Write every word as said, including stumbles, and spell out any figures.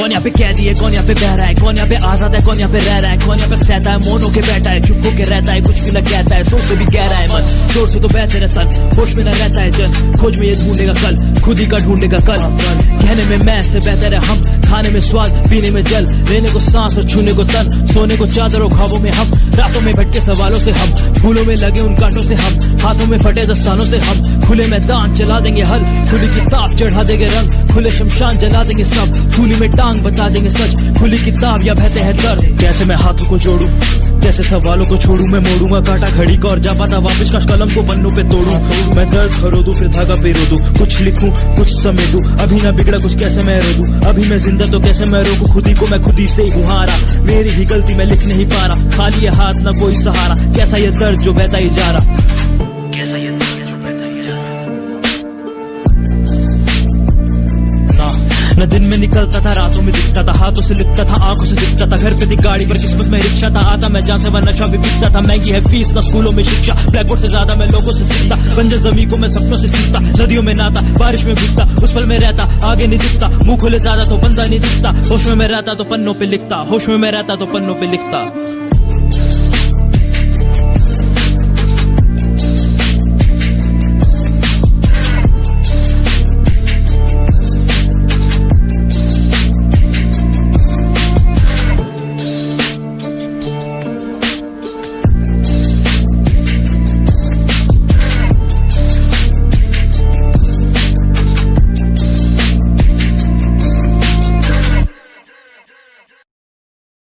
कौन यहाँ पे कैदी है, कौन यहाँ पे बह रहा है, कौन यहाँ पे आजाद है, कौन यहाँ पे रह रहा है, कौन यहाँ पे सहता है, मौन होके बैठा है, चुप होके रहता है, कुछ भी न कहता है, सोच से भी कह रहा है मन, जोर से तो बहते रहता है, होश में न रहता है जन, खोज में ये ढूंढेगा कल, खुद ही का ढूंढेगा कल। कहने में मैं से बेहतर है हम, खाने में स्वाद, पीने में जल, लेने को सांस और छूने को तन, सोने को चादर और ख्वाबों में हम, रातों में भटके सवालों से हम, फूलों में लगे उन कांटों से हम, हाथों में फटे दस्तानों से हम, खुले मैदान चला देंगे हल, खुली किताब चढ़ा देंगे रंग, खुले शमशान जला देंगे सब, फूली में टांग बता देंगे सच, खुली किताब या बहते हैं दर्द। कैसे मैं हाथों को जोड़ूं, कैसे सवालों को छोड़ूं, मैं मोड़ूंगा कांटा घड़ी का और जा पाता वापस काश कलम को पन्नों पे तोड़ूं, मैं दर्द खरो दूं फिर धागा पे रो दूं, कुछ लिखूं कुछ समेटूं, अभी ना बिगड़ा कुछ कैसे मैं रो दूं, अभी मैं जिंदा तो कैसे मैं रोकूं, खुद ही को मैं खुद ही से ही हारा, मेरी ही गलती मैं लिख नहीं पा रहा, खाली ये हाथ ना कोई सहारा, कैसा ये दर्द जो बहता ही जा रहा, कैसा ये दर्द जो बहता ही जा रहा। न दिन में निकलता था, रातों में दिखता था, हाथों से लिखता था, आंखों से दिखता था, घर पे थी गाड़ी पर किस्मत में रिक्शा था, आता मैं जहाँ से वह नशा भी बिकता था, महंगी है फीस ना स्कूलों में शिक्षा, ब्लैक बोर्ड से ज्यादा मैं लोगों से सीखता, बंजर जमीन को मैं सपनों से सीखता, नदियों में नाता, बारिश में भीगता, उस पल में रहता, आगे नहीं दिखता, मुंह खोले ज्यादा तो बंदा नहीं दिखता, होश में मैं रहता तो पन्नों पे लिखता, होश में मैं रहता तो पन्नों पे लिखता।